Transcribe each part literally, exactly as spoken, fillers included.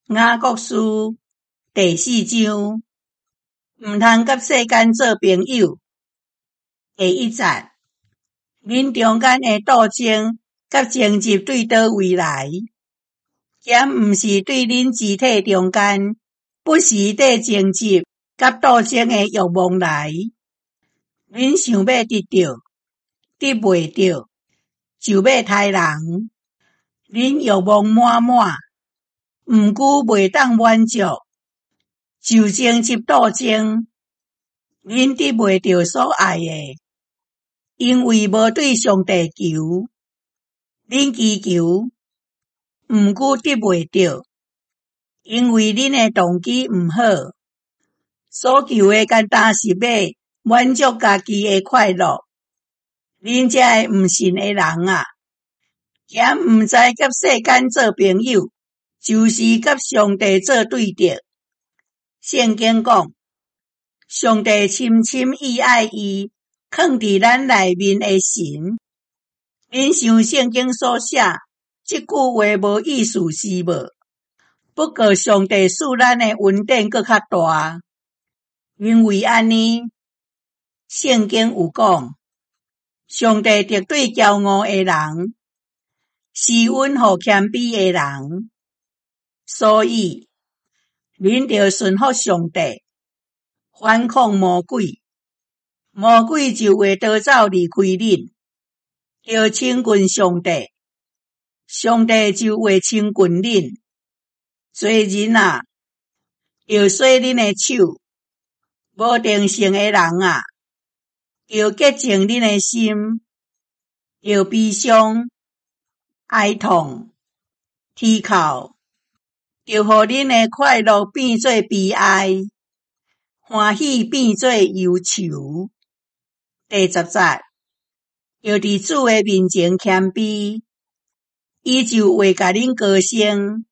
雅各书第四章，毋通甲世间做朋友。第一节，恁中间的斗争甲争执对倒位来？咸毋是对恁肢体中间不时地争执甲斗争的欲望来？恁想要得到，得袂到，就要杀人。恁欲望满满，毋久袂当满足，就争执斗争。恁得袂到所爱的，因为无对上帝求。恁祈求，毋久得袂到，因为恁的动机毋好。所求的简单是要满足家己的快乐。恁这个毋信的人啊，咸毋知甲世间做朋友，就是甲上帝做对敌。圣经讲，上帝深深意爱伊藏伫咱内面的神。恁想圣经所写这句话无意思是无？不过上帝使咱的恩典搁较大，因为安尼，圣经有讲，上帝敌对骄傲的人，施恩予谦卑的人。所以，恁着顺服上帝，反抗魔鬼，魔鬼就会逃走离开恁。着亲近上帝，上帝就会亲近恁。做人啊，着洗恁的手；无定性的人啊，着洁净恁的心；着悲伤、哀痛、啼哭，着互恁的快乐变做悲哀，欢喜变做忧愁。第十节，要伫主的面前谦卑，伊就会甲恁高升。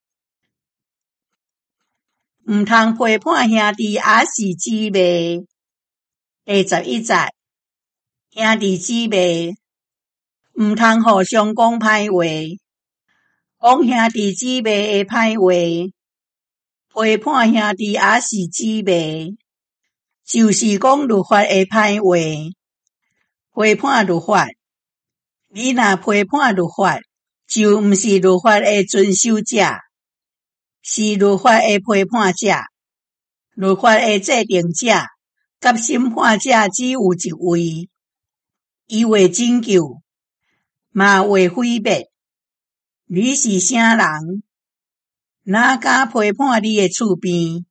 毋通批判兄弟也是姊妹。第十一节，兄弟姊妹，毋通互相讲歹话，讲兄弟姊妹的歹话，批判兄弟也是姊妹，就是讲律法的歹话。批判律法，你若批判律法，就毋是律法的遵守者，是律法的批判者。律法的制定者甲审判者只有一位，伊会拯救，嘛会毁灭。你是啥人？哪敢批判你的厝边？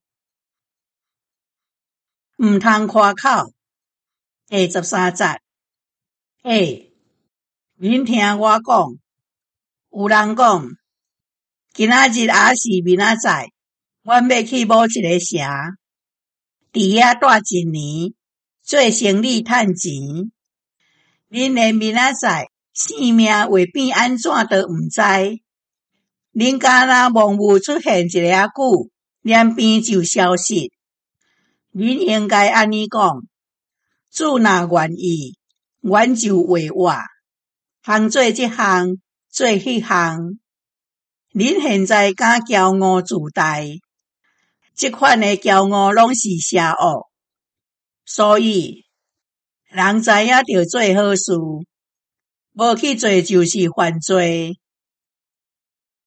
毋通夸口。第十三节，诶，恁听我讲，有人讲，今仔日也是明仔载，阮要去某一个城，伫遐住一年，做生意趁钱。恁连明仔载性命会变安怎都毋知，恁敢若梦雾出现一下久，念边就消失。恁应该安尼讲，主若愿意，阮就会活，通做这项，做迄项。恁现在敢骄傲自大，这款的骄傲拢是邪恶。所以，人知影着做好事，无去做就是犯罪。